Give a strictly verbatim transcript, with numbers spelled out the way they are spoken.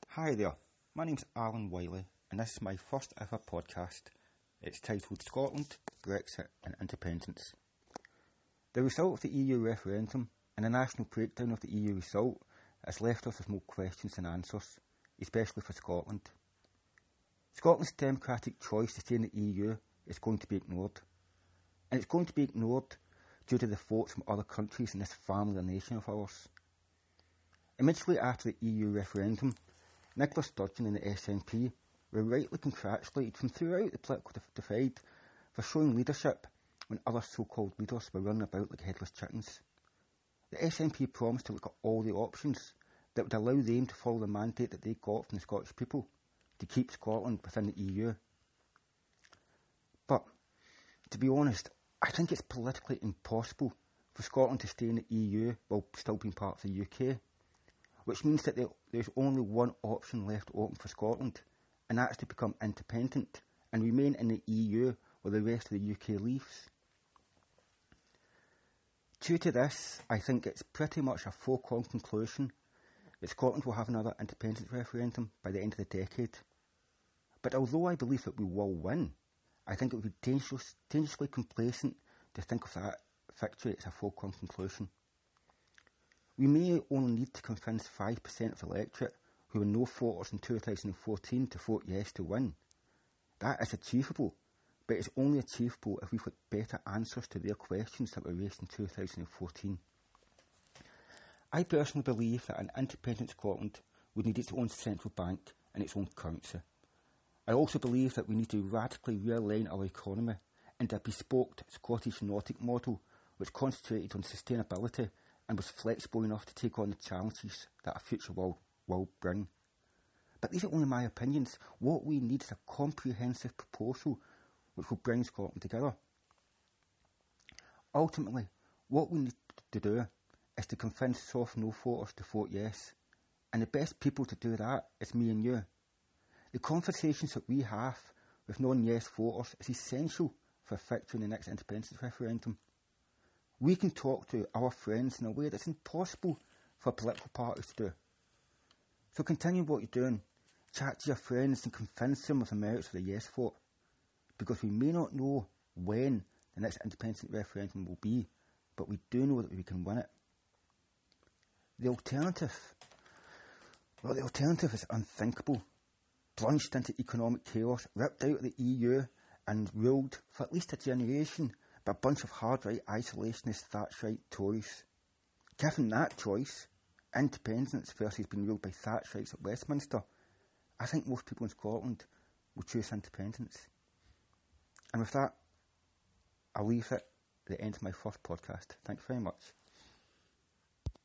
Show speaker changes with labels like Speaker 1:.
Speaker 1: Hi there, my name's Alan Wiley and this is my first ever podcast. It's titled Scotland, Brexit and Independence. The result of the E U referendum and a national breakdown of the E U result has left us with more questions than answers, especially for Scotland. Scotland's democratic choice to stay in the E U is going to be ignored, and it's going to be ignored due to the votes from other countries in this family nation of ours. Immediately after the E U referendum, Nicola Sturgeon and the S N P were rightly congratulated from throughout the political divide for showing leadership when other so-called leaders were running about like headless chickens. The S N P promised to look at all the options that would allow them to follow the mandate that they got from the Scottish people to keep Scotland within the E U. But, to be honest, I think it's politically impossible for Scotland to stay in the E U while still being part of the U K, which means that there's only one option left open for Scotland, and that's to become independent and remain in the E U while the rest of the U K leaves. Due to this, I think it's pretty much a foregone conclusion that Scotland will have another independence referendum by the end of the decade. But although I believe that we will win, I think it would be dangerous, dangerously complacent to think of that victory as a foregone conclusion. We may only need to convince five percent of the electorate who were no voters in two thousand fourteen to vote yes to win. That is achievable, but it's only achievable if we've got better answers to their questions that were raised in two thousand fourteen. I personally believe that an independent Scotland would need its own central bank and its own currency. I also believe that we need to radically realign our economy into a bespoke Scottish Nordic model which concentrated on sustainability and was flexible enough to take on the challenges that a future world will bring. But these are only my opinions. What we need is a comprehensive proposal which will bring Scotland together. Ultimately, what we need to do is to convince soft no voters to vote yes, and the best people to do that is me and you. The conversations that we have with non-yes voters is essential for a victory in the next independence referendum. We can talk to our friends in a way that's impossible for political parties to do. So continue what you're doing. Chat to your friends and convince them of the merits of the yes vote. Because we may not know when the next independence referendum will be, but we do know that we can win it. The alternative, well, the alternative is unthinkable. Plunged into economic chaos, ripped out of the E U and ruled for at least a generation by a bunch of hard-right isolationist Thatcherite Tories. Given that choice, independence versus being ruled by Thatcherites at Westminster, I think most people in Scotland will choose independence. And with that, I'll leave it at the end of my first podcast. Thanks very much.